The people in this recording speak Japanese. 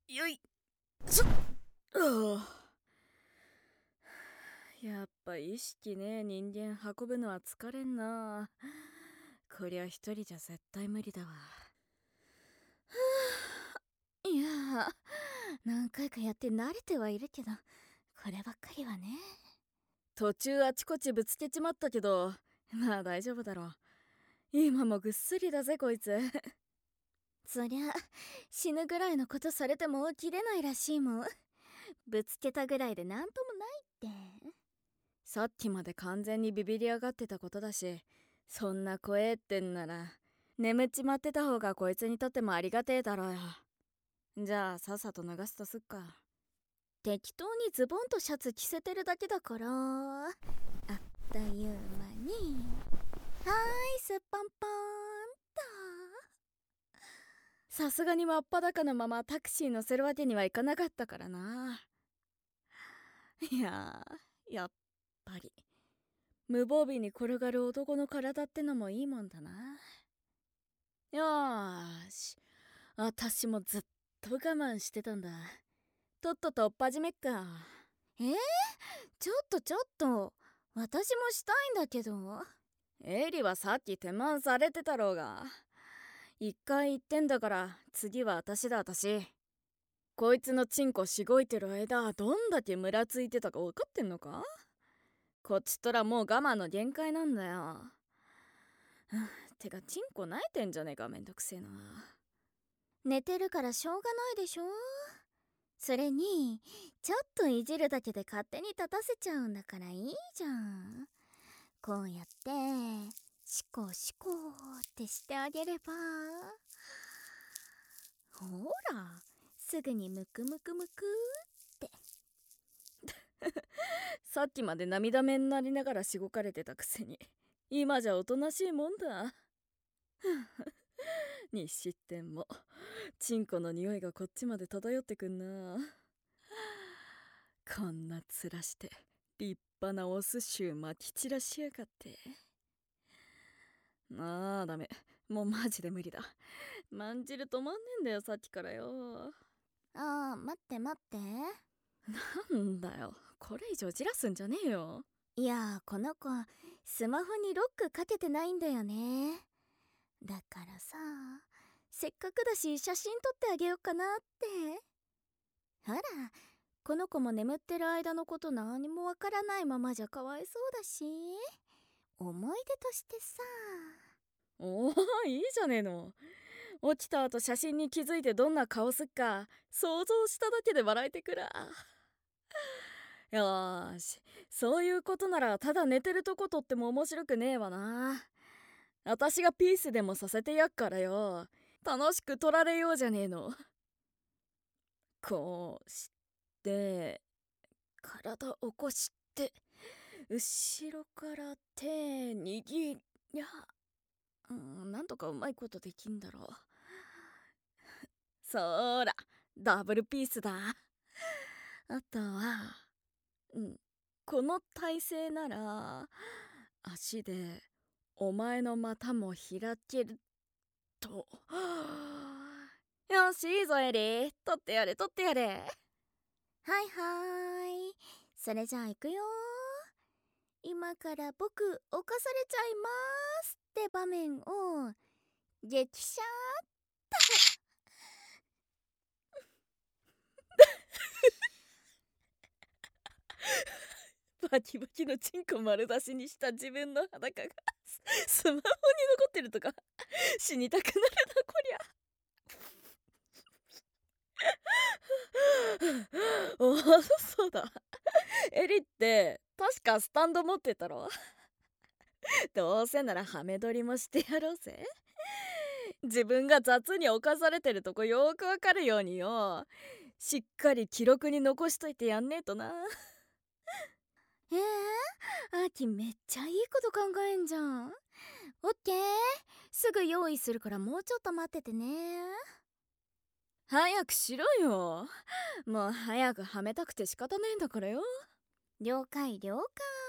よいしょ。やっぱ意識ねえ人間運ぶのは疲れんな。こりゃ一人じゃ絶対無理だわ。いや何回かやって慣れてはいるけど、こればっかりはね。途中あちこちぶつけちまったけど、まあ大丈夫だろう。今もぐっすりだぜこいつ。そりゃ死ぬぐらいのことされても起きれないらしいもん。ぶつけたぐらいでなんともないって。さっきまで完全にビビり上がってたことだし、そんな怖えってんなら眠っちまってた方がこいつにとってもありがてえだろうよ。じゃあさっさと脱がすとすっか。適当にズボンとシャツ着せてるだけだから、あっという間に。はーい、すっぽんぽーんと。さすがに真っ裸のままタクシー乗せるわけにはいかなかったからな。いややっぱり無防備に転がる男の体ってのもいいもんだな。よーし、私もずっと我慢してたんだ。とっとと追っ始めっか。ちょっと、私もしたいんだけど。エリはさっき手満されてたろうが。一回言ってんだから、次は私だ私。こいつのチンコしごいてる間、どんだけムラついてたか分かってんのか？こっちとらもう我慢の限界なんだよ。てかチンコ泣いてんじゃねえか、めんどくせえな。寝てるからしょうがないでしょ。それにちょっといじるだけで勝手に立たせちゃうんだからいいじゃん。こうやってシコシコってしてあげれば、ほらすぐにムクムクムクってさっきまで涙目になりながらしごかれてたくせに、今じゃおとなしいもんだ。にしてもチンコの匂いがこっちまで漂ってくんな。こんな面して立派なオス臭まき散らしやがって。ダメ、もうマジで無理だ。まんじる止まんねえんだよさっきからよ。待って待って。なんだよ、これ以上じらすんじゃねえよ。いやこの子スマホにロックかけてないんだよね。だからさ、せっかくだし写真撮ってあげようかなって。ほら、この子も眠ってる間のこと何もわからないままじゃかわいそうだし、思い出としてさ。おお、いいじゃねえの。起きた後写真に気づいてどんな顔すっか想像しただけで笑えてくら。よーし、そういうことならただ寝てるとこ撮っても面白くねえわな。私がピースでもさせてやっからよ。楽しく撮られようじゃねえの。こうして体起こして、後ろから手握りゃ、なんとかうまいことできんだろう。そーら、ダブルピースだ。あとは、この体勢なら足でお前の股も開けると。よし、いいぞエリー、取ってやれ取ってやれ。はいはい、それじゃあ行くよ。今から僕犯されちゃいますって場面を激写バキバキのチンコ丸出しにした自分の裸がスマホに残ってるとか死にたくなるなこりゃ。お、そうだ、エリって確かスタンド持ってたろ。どうせならハメ撮りもしてやろうぜ。自分が雑に侵されてるとこよーくわかるようによ。しっかり記録に残しといてやんねえとな。アキめっちゃいいこと考えんじゃん。オッケー、すぐ用意するからもうちょっと待っててね。早くしろよ。もう早くはめたくて仕方ねえんだからよ。了解了解。